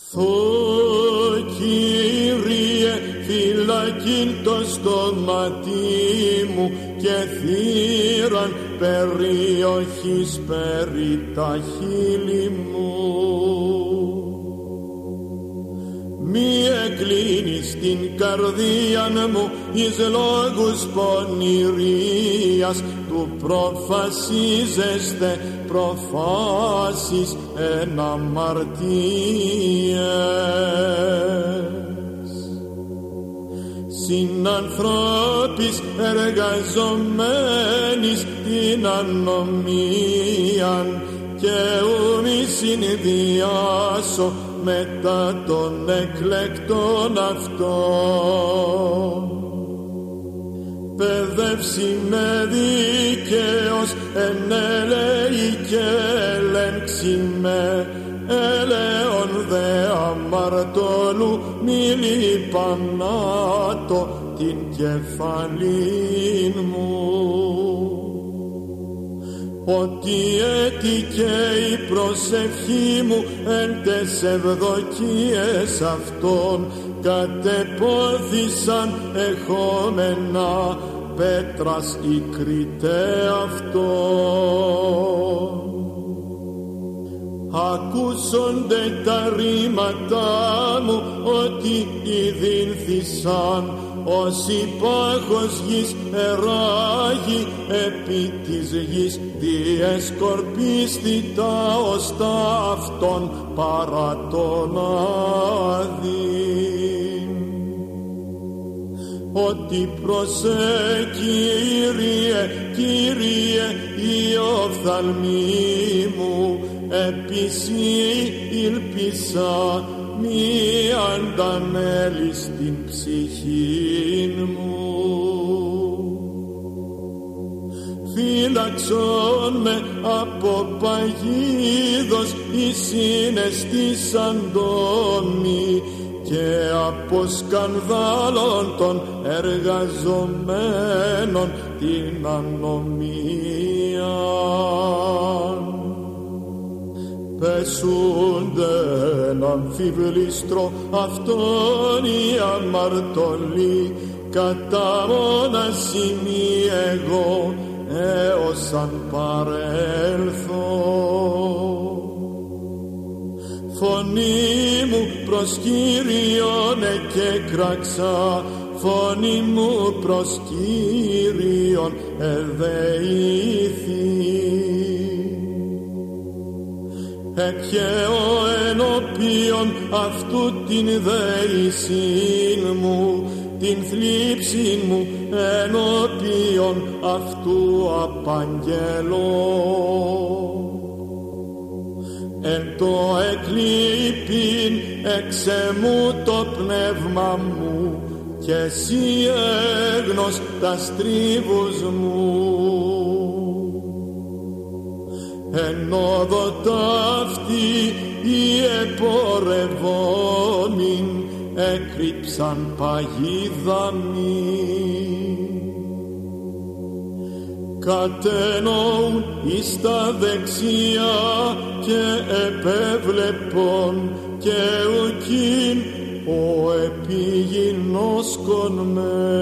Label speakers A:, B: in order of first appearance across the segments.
A: Κύριε, φυλακήν το στόματί μου και θύραν περιοχής περί τα χείλη μου. Μη εκκλίνεις την καρδίαν μου εις λόγους πονηρίας, του προφασίζεστε προφάσεις εν αμαρτίες. Συνανθρώπης εργαζομένης την ανομίαν και ου μη συνδυάσω μετά των εκλεκτών αυτών. Παιδεύσει με δίκαιος εν έλεη και ελέγξει με έλεον δε αμαρτωλού μη λιπανάτω την κεφαλήν μου. Ότι έτυχε η προσευχή μου εν τες ευδοκίες αυτών, κατεπόθησαν εχόμενα πέτρας η κριτέ αυτών. Ακούσονται τα ρήματά μου ότι ειδήνθησαν, ως υπάχος γης εράγει επί της γης διεσκορπίστη τα οστά αυτών παρά τον άδειν. Ότι προσέ Κύριε, Κύριε η οφθαλμή μου, επισή ήλπισα μη αντανέλεις την ψυχήν μου. Φύλαξον με από παγίδος εις συναισθήσαντόμοι και από σκανδάλων των εργαζομένων την ανομία. Πεσούνται εν αμφιβλίστρο αυτόν οι αμαρτωλοί, κατά μόναση μη εγώ έως αν παρέλθω. Φωνή μου προς Κύριον εκέκραξα, φωνή μου προς Κύριον εδεήθη. Εκχέω ενώπιον αυτού την δέησιν μου, την θλίψην μου ενώπιον αυτού απαγγελώ. Εν το εκλείπειν εξεμού το πνεύμα μου και εσύ έγνος τα στρίβους μου. Εν όδο ταύτη οι επορευόμην έκρυψαν παγίδα μη. Κατενόουν εις τα δεξιά και επέβλεπον και ουκίν ο επιγεινώσκον με.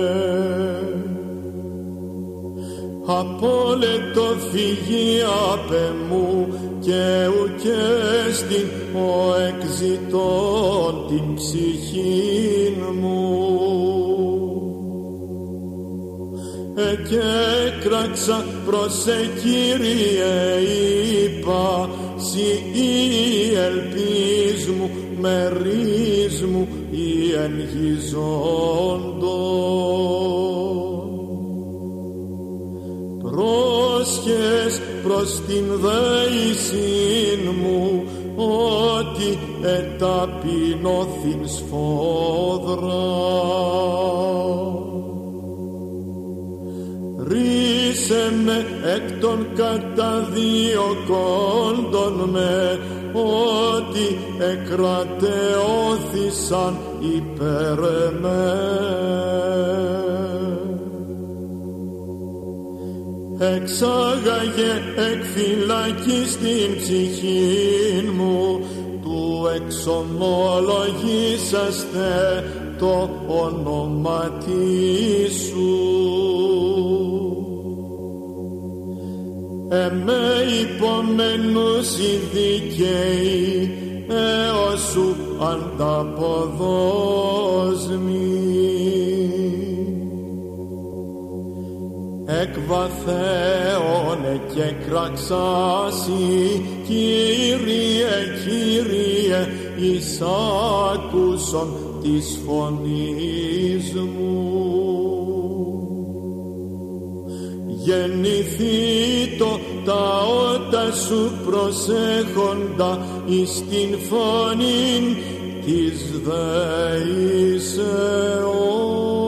A: Απόλετο φυγεί απ' εμού και ουκέστην ο εκζητών την ψυχήν μου. Εκέκραξα προς Κύριε είπα, σοι η ελπίς μου, μερίς μου η εν γη ζώντων. Πρόσχες προς την δέησιν μου, ότι εταπεινώθην σφόδρα. Ρίσε με εκ των καταδιωκόντων με, ότι εκρατεώθησαν υπέρ εμέ. Εξάγαγε εκ φυλακής την ψυχήν μου, του εξομολογήσαστε το όνομα σου. Εμέ υπομένους οι δικαίοι έως σου ανταποδόσμοι. Εκ βαθέων και κραξάσι, Κύριε, Κύριε, εισάκουσον της φωνής μου. Γεννηθήτω τα ότα σου προσέχοντα εις την φωνήν της δεήσεως.